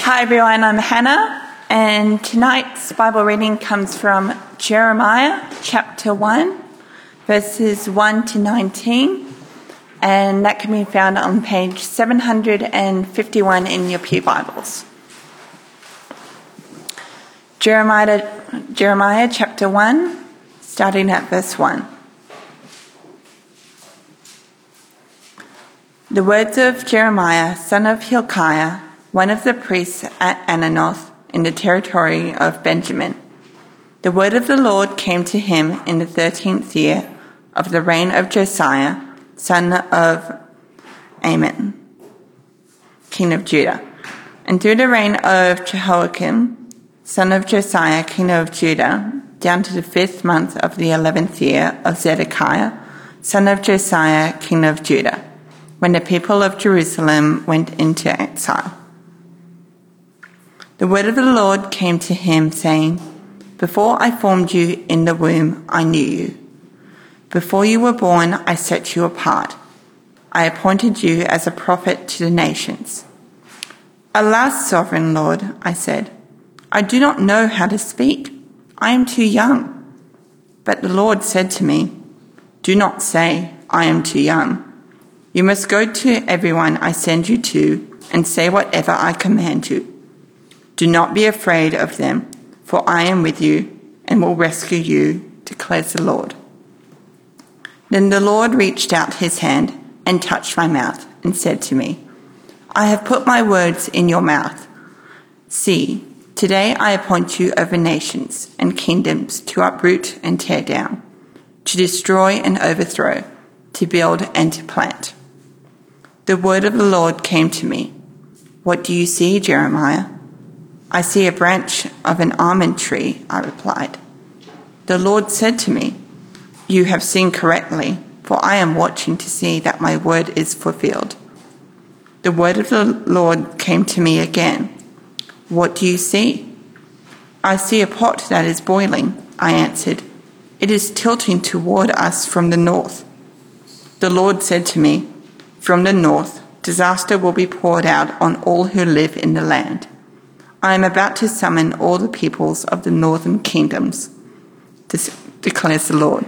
Hi everyone, I'm Hannah, and tonight's Bible reading comes from Jeremiah chapter 1, verses 1 to 19, and that can be found on page 751 in your Pew Bibles. Jeremiah chapter 1, starting at verse 1. The words of Jeremiah, son of Hilkiah, one of the priests at Ananoth in the territory of Benjamin. The word of the Lord came to him in the 13th year of the reign of Josiah, son of Amon, king of Judah, and through the reign of Jehoiakim, son of Josiah, king of Judah, down to the 5th month of the 11th year of Zedekiah, son of Josiah, king of Judah, when the people of Jerusalem went into exile. The word of the Lord came to him, saying, Before I formed you in the womb, I knew you. Before you were born, I set you apart. I appointed you as a prophet to the nations. Alas, sovereign Lord, I said, I do not know how to speak. I am too young. But the Lord said to me, Do not say, I am too young. You must go to everyone I send you to and say whatever I command you. Do not be afraid of them, for I am with you and will rescue you, declares the Lord. Then the Lord reached out his hand and touched my mouth and said to me, I have put my words in your mouth. See, today I appoint you over nations and kingdoms to uproot and tear down, to destroy and overthrow, to build and to plant. The word of the Lord came to me. What do you see, Jeremiah? I see a branch of an almond tree, I replied. The Lord said to me, You have seen correctly, for I am watching to see that my word is fulfilled. The word of the Lord came to me again. What do you see? I see a pot that is boiling, I answered. It is tilting toward us from the north. The Lord said to me, From the north, disaster will be poured out on all who live in the land. I am about to summon all the peoples of the northern kingdoms, this declares the Lord.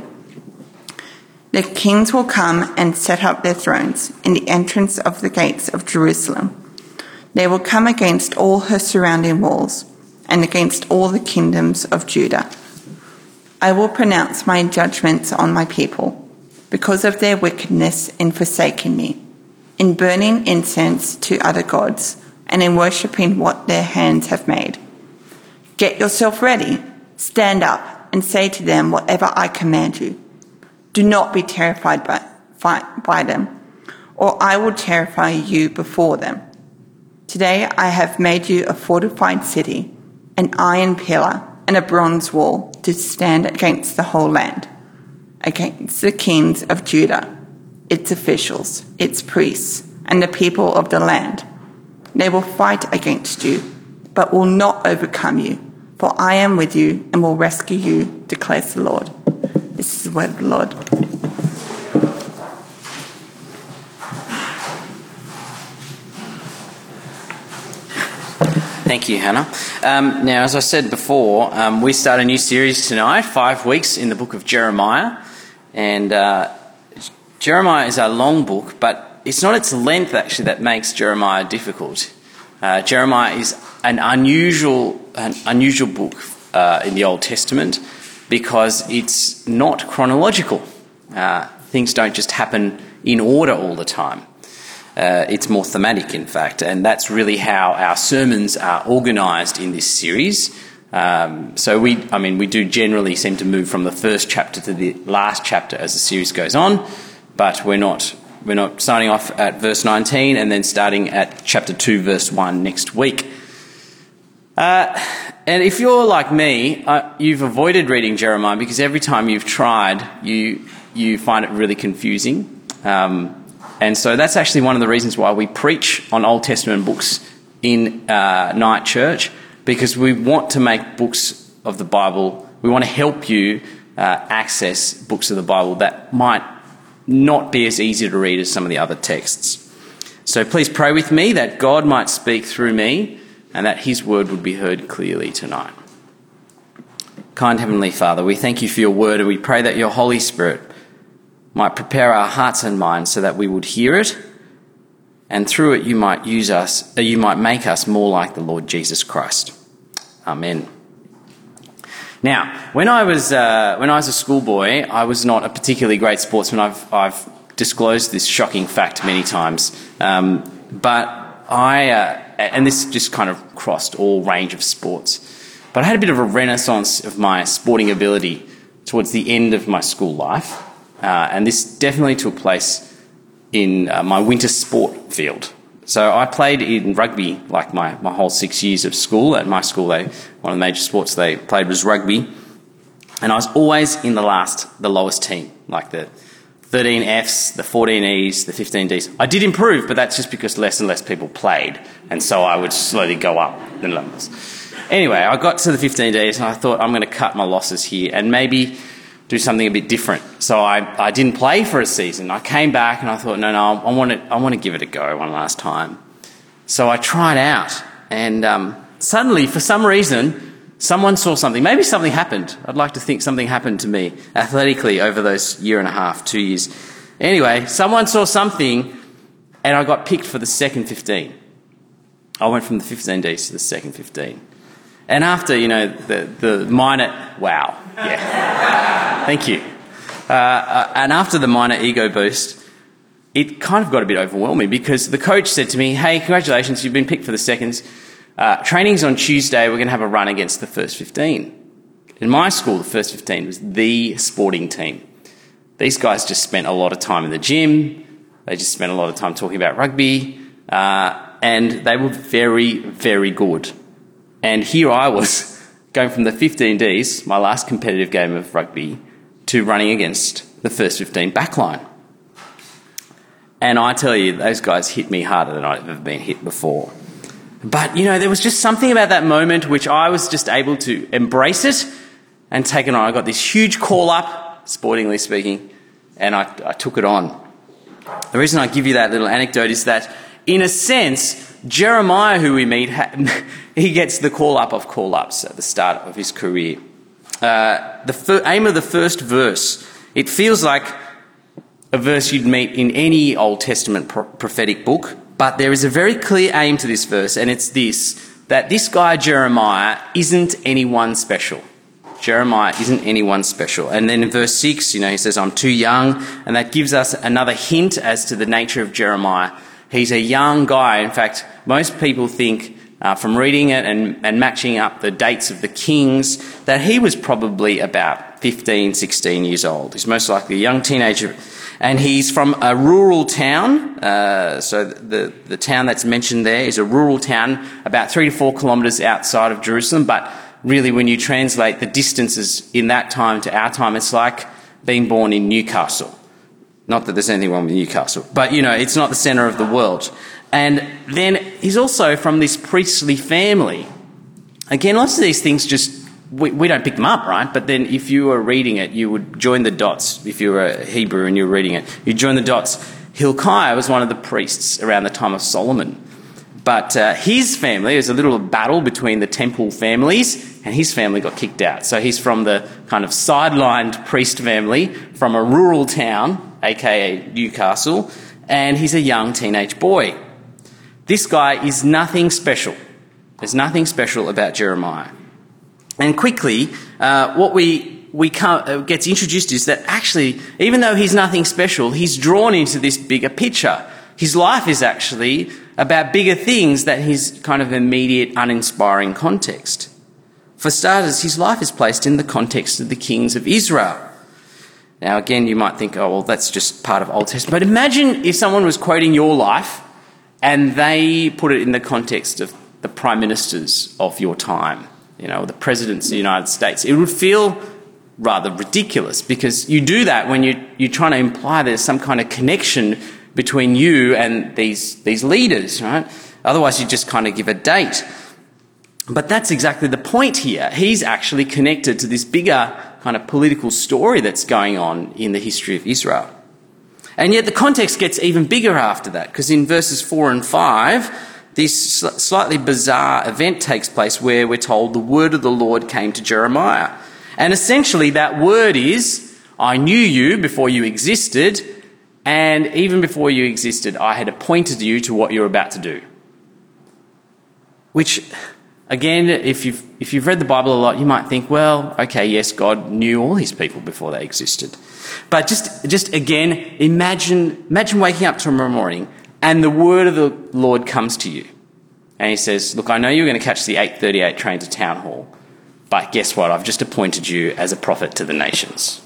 The kings will come and set up their thrones in the entrance of the gates of Jerusalem. They will come against all her surrounding walls and against all the kingdoms of Judah. I will pronounce my judgments on my people because of their wickedness in forsaking me, in burning incense to other gods, and in worshipping what their hands have made. Get yourself ready, stand up, and say to them whatever I command you. Do not be terrified by them, or I will terrify you before them. Today I have made you a fortified city, an iron pillar, and a bronze wall to stand against the whole land, against the kings of Judah, its officials, its priests, and the people of the land. They will fight against you, but will not overcome you, for I am with you and will rescue you, declares the Lord. This is the word of the Lord. Thank you, Hannah. Now, as I said before, we start a new series tonight, 5 weeks in the book of Jeremiah. And Jeremiah is a long book, but it's not its length, actually, that makes Jeremiah difficult. Jeremiah is an unusual book in the Old Testament because it's not chronological. Things don't just happen in order all the time. It's more thematic, in fact, and that's really how our sermons are organised in this series. So we do generally seem to move from the first chapter to the last chapter as the series goes on, but we're not starting off at verse 19 and then starting at chapter 2, verse 1 next week. And if you're like me, you've avoided reading Jeremiah because every time you've tried, you find it really confusing. And so that's actually one of the reasons why we preach on Old Testament books in night church, because we want to make books of the Bible, we want to help you access books of the Bible that might not be as easy to read as some of the other texts. So please pray with me that God might speak through me and that his word would be heard clearly tonight. Kind Heavenly Father, we thank you for your word, and we pray that your Holy Spirit might prepare our hearts and minds so that we would hear it, and through it you might use us, you might make us more like the Lord Jesus Christ. Amen. Now, when I was a schoolboy, I was not a particularly great sportsman. I've disclosed this shocking fact many times, but and this just kind of crossed all range of sports. But I had a bit of a renaissance of my sporting ability towards the end of my school life, and this definitely took place in my winter sport field. So I played in rugby like my whole 6 years of school. At my school, one of the major sports they played was rugby, and I was always in the lowest team, like the 13 Fs, the 14 Es, the 15 Ds. I did improve, but that's just because less and less people played, and so I would slowly go up the numbers. Anyway, I got to the 15 Ds and I thought, I'm going to cut my losses here and maybe do something a bit different. So I didn't play for a season. I came back and I thought, no, I want to give it a go one last time. So I tried out, and suddenly, for some reason, someone saw something. Maybe something happened. I'd like to think something happened to me athletically over those year and a half, 2 years. Anyway, someone saw something and I got picked for the second 15. I went from the 15 Ds to the second 15. And after, the minor... Wow. Yeah. Thank you. And after the minor ego boost, it kind of got a bit overwhelming because the coach said to me, hey, congratulations, you've been picked for the seconds. Training's on Tuesday, we're going to have a run against the first 15. In my school, the first 15 was the sporting team. These guys just spent a lot of time in the gym. They just spent a lot of time talking about rugby. And they were very, very good. And here I was going from the 15 Ds, my last competitive game of rugby, to running against the first 15 backline. And I tell you, those guys hit me harder than I've ever been hit before. But, there was just something about that moment which I was just able to embrace it and take it on. I got this huge call-up, sportingly speaking, and I took it on. The reason I give you that little anecdote is that, in a sense, Jeremiah, who we meet, he gets the call-up of call-ups at the start of his career. The aim of the first verse, it feels like a verse you'd meet in any Old Testament prophetic book, but there is a very clear aim to this verse, and it's this, that this guy Jeremiah isn't anyone special. Jeremiah isn't anyone special. And then in verse 6, he says, I'm too young, and that gives us another hint as to the nature of Jeremiah. He's a young guy. In fact, most people think, from reading it and matching up the dates of the kings, that he was probably about 15, 16 years old. He's most likely a young teenager. And he's from a rural town. So the town that's mentioned there is a rural town about 3 to 4 kilometres outside of Jerusalem. But really, when you translate the distances in that time to our time, it's like being born in Newcastle. Not that there's anything wrong with Newcastle, but, it's not the centre of the world. And then he's also from this priestly family. Again, lots of these things we don't pick them up, right? But then if you were reading it, you would join the dots. If you were a Hebrew and you were reading it, you'd join the dots. Hilkiah was one of the priests around the time of Solomon. But his family, there's a little battle between the temple families, and his family got kicked out. So he's from the kind of sidelined priest family from a rural town, aka Newcastle, and he's a young teenage boy. This guy is nothing special. There's nothing special about Jeremiah. And quickly, what gets introduced is that actually, even though he's nothing special, he's drawn into this bigger picture. His life is actually about bigger things than his kind of immediate, uninspiring context. For starters, his life is placed in the context of the kings of Israel. Now, again, you might think, oh, well, that's just part of Old Testament. But imagine if someone was quoting your life and they put it in the context of the prime ministers of your time, the presidents of the United States. It would feel rather ridiculous because you do that when you're trying to imply there's some kind of connection between you and these leaders, right? Otherwise, you just kind of give a date. But that's exactly the point here. He's actually connected to this bigger kind of political story that's going on in the history of Israel. And yet the context gets even bigger after that, because in verses 4 and 5, this slightly bizarre event takes place where we're told the word of the Lord came to Jeremiah. And essentially that word is, I knew you before you existed, and even before you existed, I had appointed you to what you're about to do. Which, again, if you've read the Bible a lot, you might think, well, okay, yes, God knew all his people before they existed. But just again, imagine waking up tomorrow morning and the word of the Lord comes to you. And he says, look, I know you're going to catch the 8:38 train to Town Hall, but guess what? I've just appointed you as a prophet to the nations.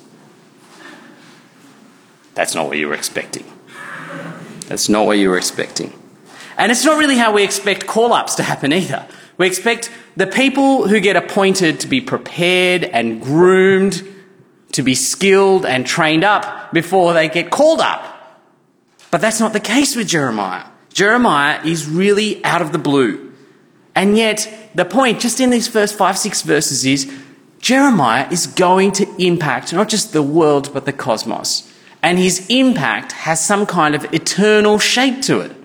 That's not what you were expecting. That's not what you were expecting. And it's not really how we expect call-ups to happen either. We expect the people who get appointed to be prepared and groomed, to be skilled and trained up before they get called up. But that's not the case with Jeremiah. Jeremiah is really out of the blue. And yet, the point just in these first 5-6 verses is Jeremiah is going to impact not just the world but the cosmos. And his impact has some kind of eternal shape to it.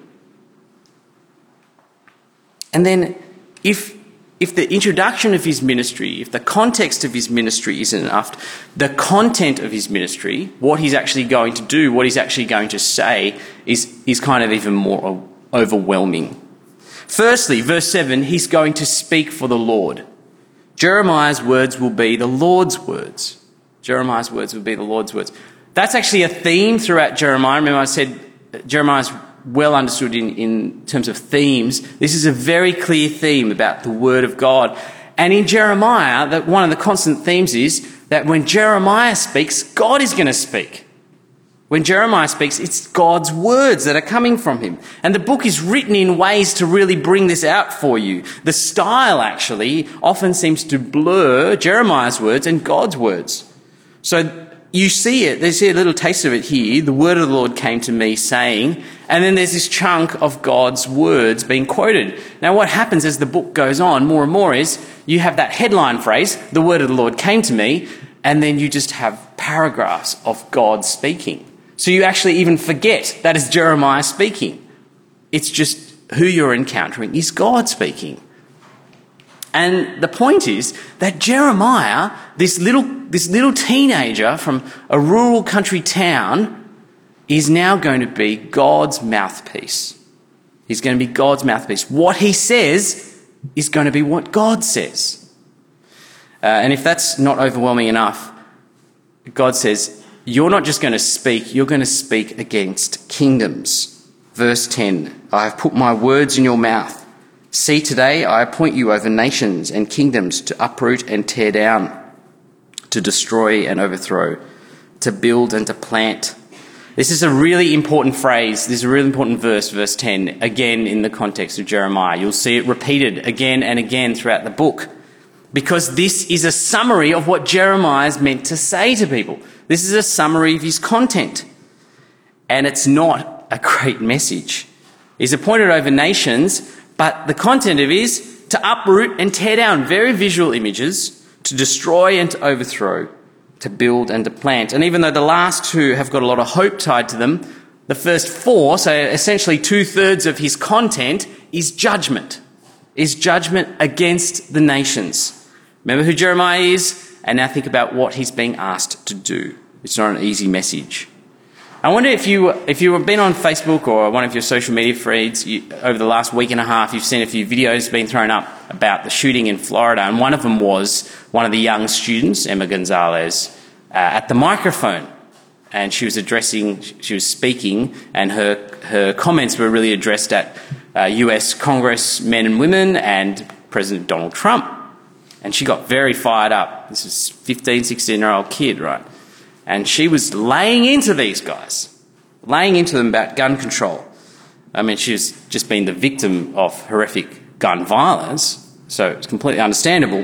And then if the introduction of his ministry, if the context of his ministry isn't enough, the content of his ministry, what he's actually going to do, what he's actually going to say, is kind of even more overwhelming. Firstly, verse 7, he's going to speak for the Lord. Jeremiah's words will be the Lord's words. Jeremiah's words will be the Lord's words. That's actually a theme throughout Jeremiah. Remember I said Jeremiah's well understood in terms of themes. This is a very clear theme about the word of God. And in Jeremiah, that one of the constant themes is that when Jeremiah speaks, God is going to speak. When Jeremiah speaks, it's God's words that are coming from him. And the book is written in ways to really bring this out for you. The style actually often seems to blur Jeremiah's words and God's words. So you see it, there's a little taste of it here. The word of the Lord came to me saying, and then there's this chunk of God's words being quoted. Now what happens as the book goes on more and more is you have that headline phrase, the word of the Lord came to me, and then you just have paragraphs of God speaking. So you actually even forget that is Jeremiah speaking. It's just who you're encountering is God speaking. And the point is that Jeremiah, this little teenager from a rural country town, is now going to be God's mouthpiece. He's going to be God's mouthpiece. What he says is going to be what God says. And if that's not overwhelming enough, God says, you're not just going to speak, you're going to speak against kingdoms. Verse 10, I have put my words in your mouth. See, today I appoint you over nations and kingdoms to uproot and tear down, to destroy and overthrow, to build and to plant. This is a really important phrase. This is a really important verse, verse 10, again in the context of Jeremiah. You'll see it repeated again and again throughout the book, because this is a summary of what Jeremiah is meant to say to people. This is a summary of his content, and it's not a great message. He's appointed over nations, but the content of it is to uproot and tear down, very visual images, to destroy and to overthrow, to build and to plant. And even though the last two have got a lot of hope tied to them, the first four, so essentially 2/3 of his content, is judgment against the nations. Remember who Jeremiah is, and now think about what he's being asked to do. It's not an easy message. I wonder if you've been on Facebook or one of your social media feeds over the last week and a half, you've seen a few videos being thrown up about the shooting in Florida, and one of them was one of the young students, Emma Gonzalez, at the microphone, and she was speaking, and her comments were really addressed at US Congress men and women and President Donald Trump, and she got very fired up. This is 15, 16-year-old kid, right? And she was laying into these guys, laying into them about gun control. I mean, she's just been the victim of horrific gun violence, so it's completely understandable.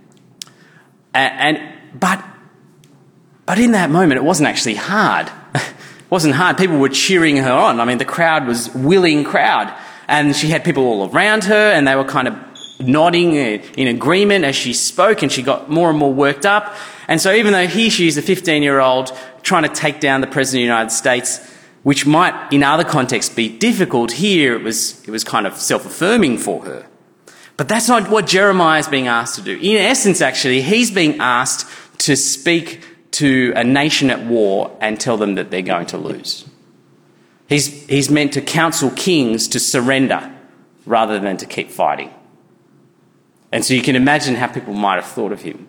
But in that moment, it wasn't actually hard. It wasn't hard. People were cheering her on. I mean, the crowd was a willing crowd, and she had people all around her, and they were kind of nodding in agreement as she spoke, and she got more and more worked up. And so even though she's a 15-year-old trying to take down the President of the United States, which might in other contexts be difficult. Here it was kind of self-affirming for her. But that's not what Jeremiah is being asked to do. In essence, actually, he's being asked to speak to a nation at war and tell them that they're going to lose. He's meant to counsel kings to surrender rather than to keep fighting. And so you can imagine how people might have thought of him.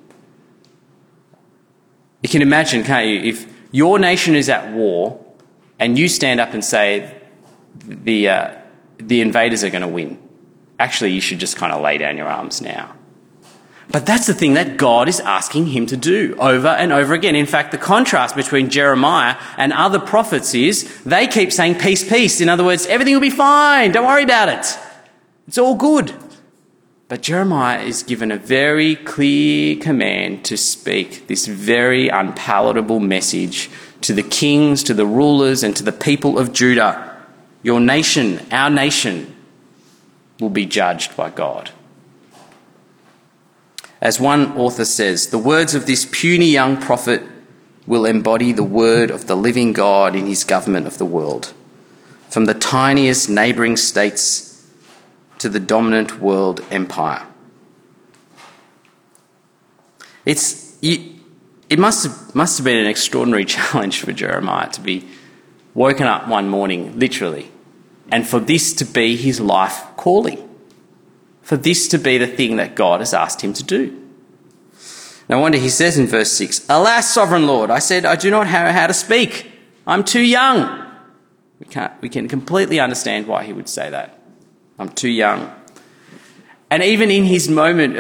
You can imagine, can't you, if your nation is at war and you stand up and say the invaders are going to win. Actually, you should just kind of lay down your arms now. But that's the thing that God is asking him to do over and over again. In fact, the contrast between Jeremiah and other prophets is they keep saying peace, peace. In other words, everything will be fine. Don't worry about it. It's all good. But Jeremiah is given a very clear command to speak this very unpalatable message to the kings, to the rulers, and to the people of Judah. Your nation, our nation, will be judged by God. As one author says, the words of this puny young prophet will embody the word of the living God in his government of the world, from the tiniest neighbouring states to the dominant world empire. It must have been an extraordinary challenge for Jeremiah to be woken up one morning, literally, and for this to be his life calling, for this to be the thing that God has asked him to do. No wonder he says in verse 6, "Alas, sovereign Lord, I said, I do not know how to speak. I'm too young." We can completely understand why he would say that. I'm too young. And even in his moment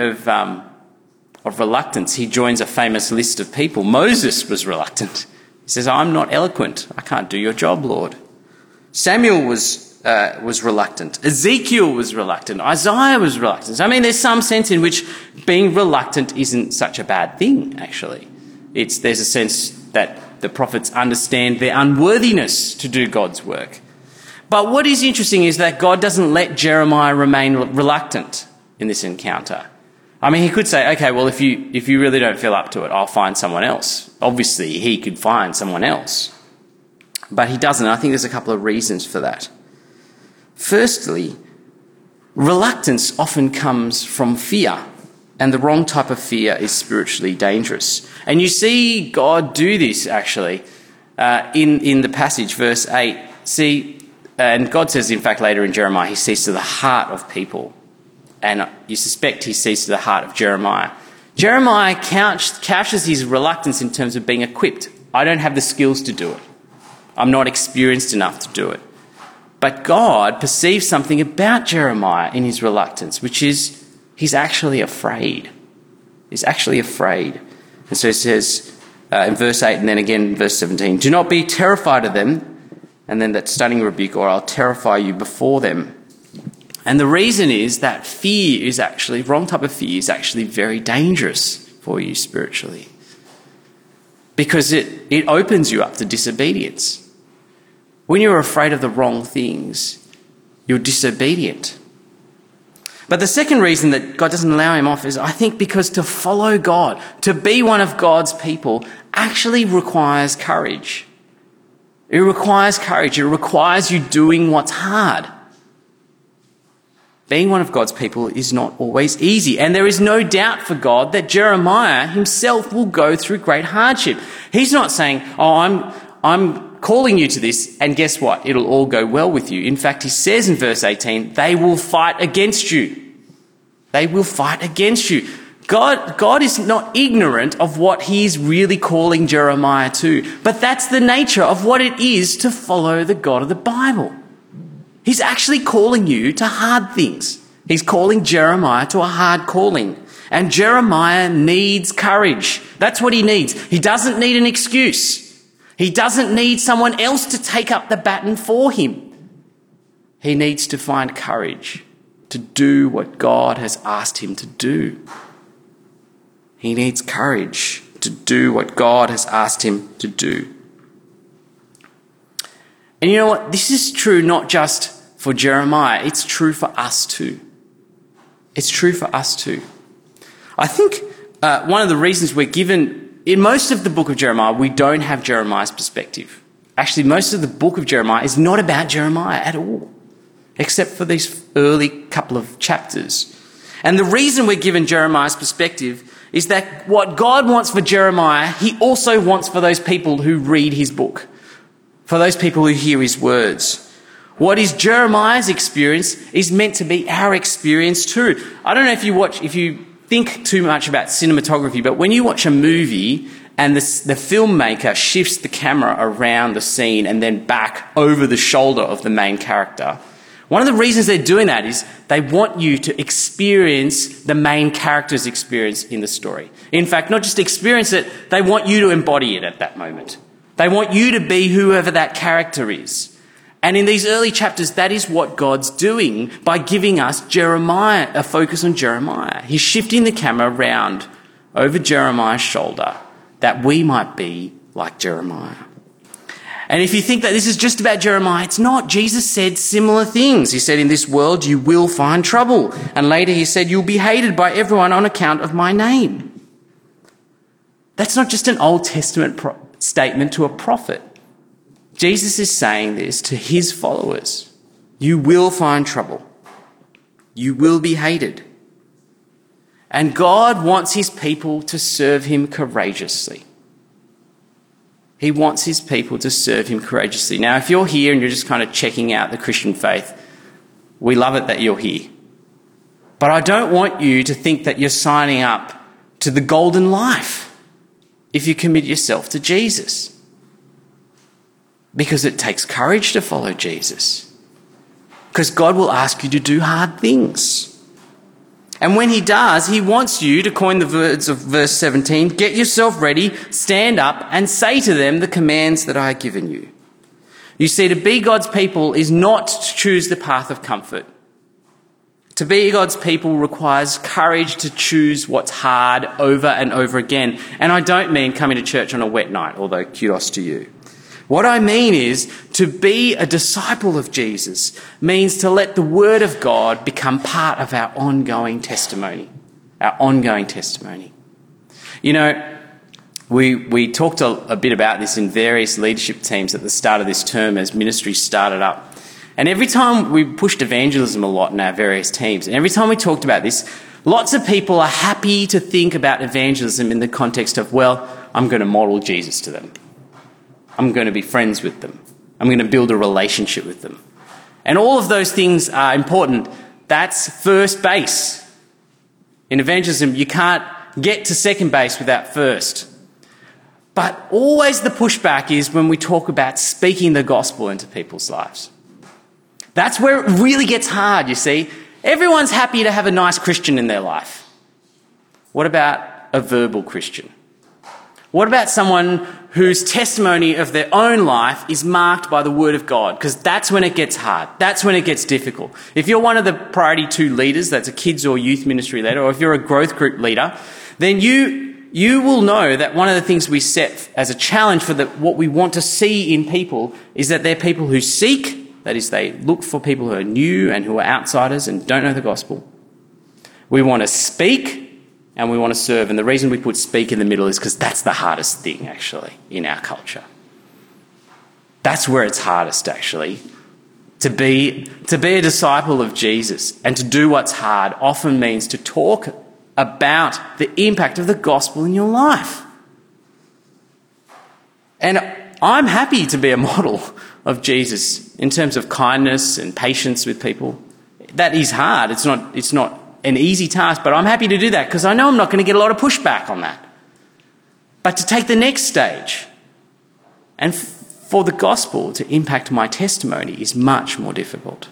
of reluctance, he joins a famous list of people. Moses was reluctant. He says, "I'm not eloquent. I can't do your job, Lord." Samuel was reluctant. Ezekiel was reluctant. Isaiah was reluctant. I mean, there's some sense in which being reluctant isn't such a bad thing, actually. There's a sense that the prophets understand their unworthiness to do God's work. But what is interesting is that God doesn't let Jeremiah remain reluctant in this encounter. I mean, he could say, okay, well, if you really don't feel up to it, I'll find someone else. Obviously, he could find someone else. But he doesn't. I think there's a couple of reasons for that. Firstly, reluctance often comes from fear, and the wrong type of fear is spiritually dangerous. And you see God do this, actually, in the passage, verse 8. And God says, in fact, later in Jeremiah, he sees to the heart of people. And you suspect he sees to the heart of Jeremiah. Jeremiah couches his reluctance in terms of being equipped. I don't have the skills to do it. I'm not experienced enough to do it. But God perceives something about Jeremiah in his reluctance, which is he's actually afraid. He's actually afraid. And so he says in verse 8 and then again in verse 17, "Do not be terrified of them," and then that stunning rebuke, "or I'll terrify you before them." And the reason is that fear is actually, wrong type of fear is actually very dangerous for you spiritually. Because it opens you up to disobedience. When you're afraid of the wrong things, you're disobedient. But the second reason that God doesn't allow him off is, I think, because to follow God, to be one of God's people, actually requires courage. It requires courage. It requires you doing what's hard. Being one of God's people is not always easy. And there is no doubt for God that Jeremiah himself will go through great hardship. He's not saying, "Oh, I'm calling you to this, and guess what? It'll all go well with you." In fact, he says in verse 18, "They will fight against you." They will fight against you. God is not ignorant of what he's really calling Jeremiah to, but that's the nature of what it is to follow the God of the Bible. He's actually calling you to hard things. He's calling Jeremiah to a hard calling. And Jeremiah needs courage. That's what he needs. He doesn't need an excuse. He doesn't need someone else to take up the baton for him. He needs to find courage to do what God has asked him to do. He needs courage to do what God has asked him to do. And you know what? This is true not just for Jeremiah. It's true for us too. It's true for us too. I think one of the reasons we're given, in most of the book of Jeremiah, we don't have Jeremiah's perspective. Actually, most of the book of Jeremiah is not about Jeremiah at all, except for these early couple of chapters. And the reason we're given Jeremiah's perspective is that what God wants for Jeremiah, he also wants for those people who read his book, for those people who hear his words. What is Jeremiah's experience is meant to be our experience too. I don't know if you think too much about cinematography, but when you watch a movie and the filmmaker shifts the camera around the scene and then back over the shoulder of the main character, one of the reasons they're doing that is they want you to experience the main character's experience in the story. In fact, not just experience it, they want you to embody it at that moment. They want you to be whoever that character is. And in these early chapters, that is what God's doing by giving us Jeremiah, a focus on Jeremiah. He's shifting the camera around over Jeremiah's shoulder that we might be like Jeremiah. And if you think that this is just about Jeremiah, it's not. Jesus said similar things. He said, in this world you will find trouble. And later he said, you'll be hated by everyone on account of my name. That's not just an Old Testament statement to a prophet. Jesus is saying this to his followers. You will find trouble. You will be hated. And God wants his people to serve him courageously. He wants his people to serve him courageously. Now, if you're here and you're just kind of checking out the Christian faith, we love it that you're here. But I don't want you to think that you're signing up to the golden life if you commit yourself to Jesus. Because it takes courage to follow Jesus. Because God will ask you to do hard things. And when he does, he wants you, to coin the words of verse 17, get yourself ready, stand up, and say to them the commands that I have given you. You see, to be God's people is not to choose the path of comfort. To be God's people requires courage to choose what's hard over and over again. And I don't mean coming to church on a wet night, although kudos to you. What I mean is, to be a disciple of Jesus means to let the word of God become part of our ongoing testimony. Our ongoing testimony. You know, we talked a bit about this in various leadership teams at the start of this term as ministry started up. And every time we pushed evangelism a lot in our various teams, and every time we talked about this, lots of people are happy to think about evangelism in the context of, well, I'm going to model Jesus to them. I'm going to be friends with them. I'm going to build a relationship with them. And all of those things are important. That's first base. In evangelism, you can't get to second base without first. But always the pushback is when we talk about speaking the gospel into people's lives. That's where it really gets hard, you see. Everyone's happy to have a nice Christian in their life. What about a verbal Christian? What about someone whose testimony of their own life is marked by the word of God? Because that's when it gets hard. That's when it gets difficult. If you're one of the Priority 2 leaders, that's a kids or youth ministry leader, or if you're a growth group leader, then you will know that one of the things we set as a challenge for what we want to see in people is that they're people who seek, that is, they look for people who are new and who are outsiders and don't know the gospel. We want to speak, and we want to serve. And the reason we put speak in the middle is because that's the hardest thing, actually, in our culture. That's where it's hardest, actually. To be a disciple of Jesus and to do what's hard often means to talk about the impact of the gospel in your life. And I'm happy to be a model of Jesus in terms of kindness and patience with people. That is hard. It's not an easy task, but I'm happy to do that because I know I'm not going to get a lot of pushback on that. But to take the next stage and for the gospel to impact my testimony is much more difficult.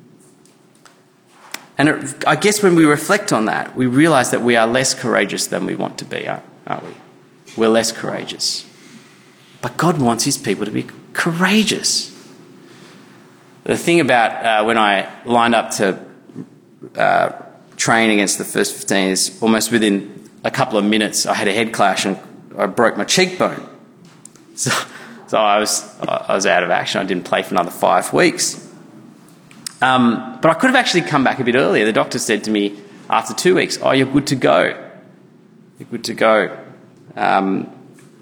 And I guess when we reflect on that, we realise that we are less courageous than we want to be, aren't we? We're less courageous. But God wants his people to be courageous. The thing about when I lined up to train against the first 15 is almost within a couple of minutes I had a head clash and I broke my cheekbone. So I was out of action. I didn't play for another 5 weeks. But I could have actually come back a bit earlier. The doctor said to me after 2 weeks, "Oh, you're good to go. You're good to go."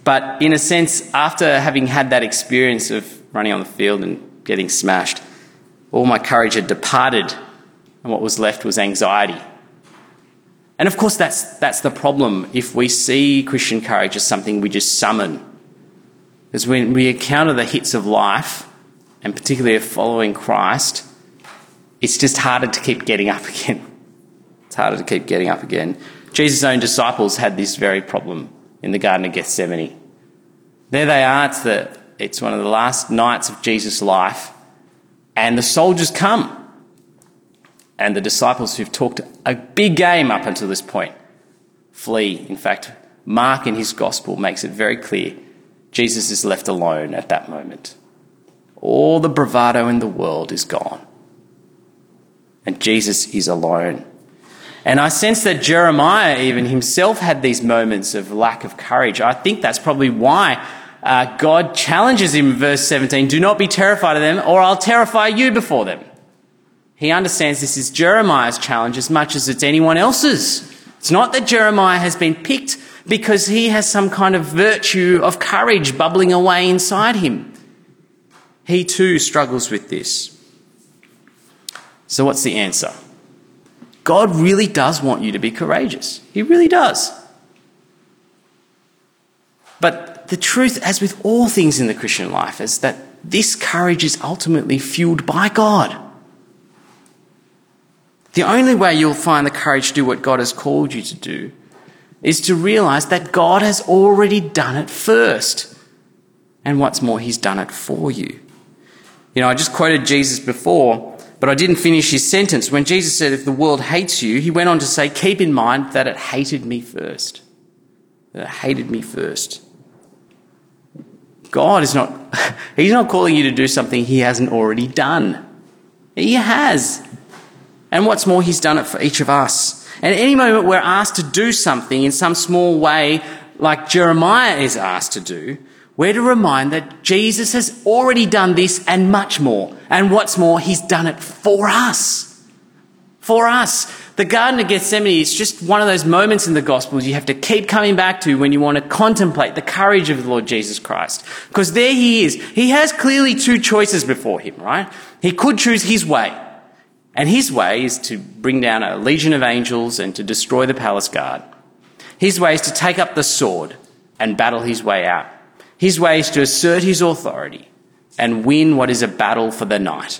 But in a sense, after having had that experience of running on the field and getting smashed, all my courage had departed, and what was left was anxiety. And of course, that's the problem if we see Christian courage as something we just summon. Because when we encounter the hits of life, and particularly of following Christ, it's just harder to keep getting up again. It's harder to keep getting up again. Jesus' own disciples had this very problem in the Garden of Gethsemane. There they are, it's one of the last nights of Jesus' life, and the soldiers come. And the disciples who've talked a big game up until this point flee. In fact, Mark in his gospel makes it very clear Jesus is left alone at that moment. All the bravado in the world is gone. And Jesus is alone. And I sense that Jeremiah even himself had these moments of lack of courage. I think that's probably why God challenges him in verse 17, do not be terrified of them, or I'll terrify you before them. He understands this is Jeremiah's challenge as much as it's anyone else's. It's not that Jeremiah has been picked because he has some kind of virtue of courage bubbling away inside him. He too struggles with this. So what's the answer? God really does want you to be courageous. He really does. But the truth, as with all things in the Christian life, is that this courage is ultimately fueled by God. The only way you'll find the courage to do what God has called you to do is to realise that God has already done it first. And what's more, he's done it for you. You know, I just quoted Jesus before, but I didn't finish his sentence. When Jesus said, if the world hates you, he went on to say, keep in mind that it hated me first. That it hated me first. God is he's not calling you to do something he hasn't already done. He has. And what's more, he's done it for each of us. And at any moment we're asked to do something in some small way, like Jeremiah is asked to do, we're to remind that Jesus has already done this and much more. And what's more, he's done it for us. For us. The Garden of Gethsemane is just one of those moments in the Gospels you have to keep coming back to when you want to contemplate the courage of the Lord Jesus Christ. Because there he is. He has clearly two choices before him, right? He could choose his way. And his way is to bring down a legion of angels and to destroy the palace guard. His way is to take up the sword and battle his way out. His way is to assert his authority and win what is a battle for the night.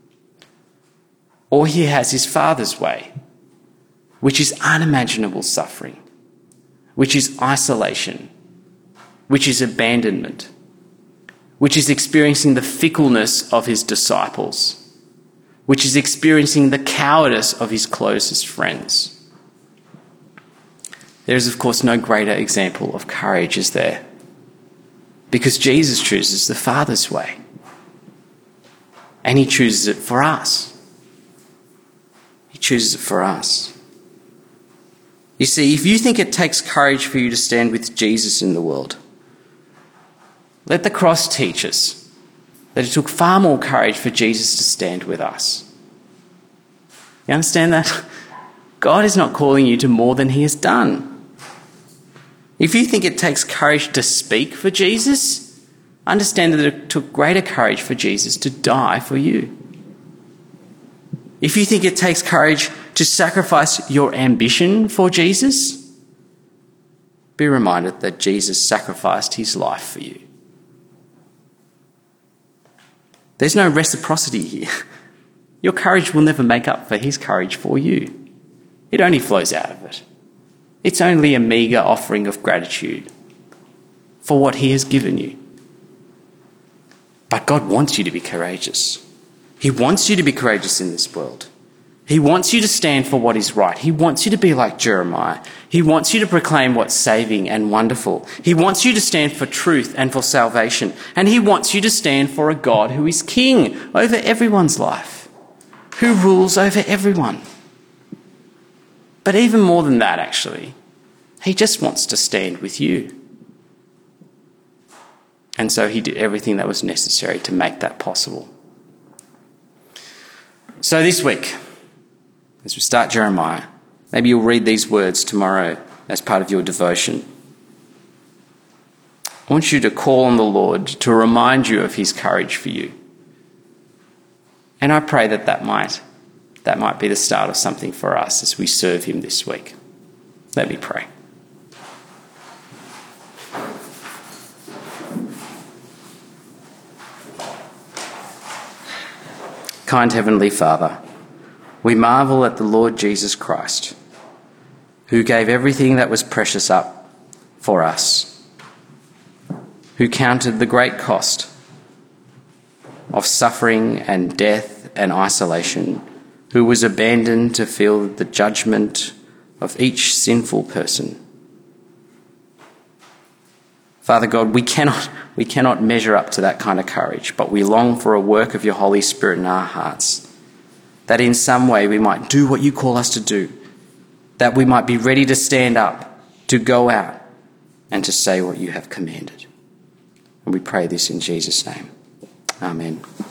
Or he has his Father's way, which is unimaginable suffering, which is isolation, which is abandonment, which is experiencing the fickleness of his disciples, which is experiencing the cowardice of his closest friends. There is, of course, no greater example of courage, is there? Because Jesus chooses the Father's way. And he chooses it for us. He chooses it for us. You see, if you think it takes courage for you to stand with Jesus in the world, let the cross teach us that it took far more courage for Jesus to stand with us. You understand that? God is not calling you to more than he has done. If you think it takes courage to speak for Jesus, understand that it took greater courage for Jesus to die for you. If you think it takes courage to sacrifice your ambition for Jesus, be reminded that Jesus sacrificed his life for you. There's no reciprocity here. Your courage will never make up for his courage for you. It only flows out of it. It's only a meagre offering of gratitude for what he has given you. But God wants you to be courageous. He wants you to be courageous in this world. He wants you to stand for what is right. He wants you to be like Jeremiah. He wants you to proclaim what's saving and wonderful. He wants you to stand for truth and for salvation. And he wants you to stand for a God who is king over everyone's life, who rules over everyone. But even more than that, actually, he just wants to stand with you. And so he did everything that was necessary to make that possible. So this week, as we start Jeremiah, maybe you'll read these words tomorrow as part of your devotion. I want you to call on the Lord to remind you of his courage for you. And I pray that might be the start of something for us as we serve him this week. Let me pray. Kind Heavenly Father, we marvel at the Lord Jesus Christ, who gave everything that was precious up for us, who counted the great cost of suffering and death and isolation, who was abandoned to feel the judgment of each sinful person. Father God, we cannot measure up to that kind of courage, but we long for a work of your Holy Spirit in our hearts, that in some way we might do what you call us to do, that we might be ready to stand up, to go out, and to say what you have commanded. And we pray this in Jesus' name. Amen.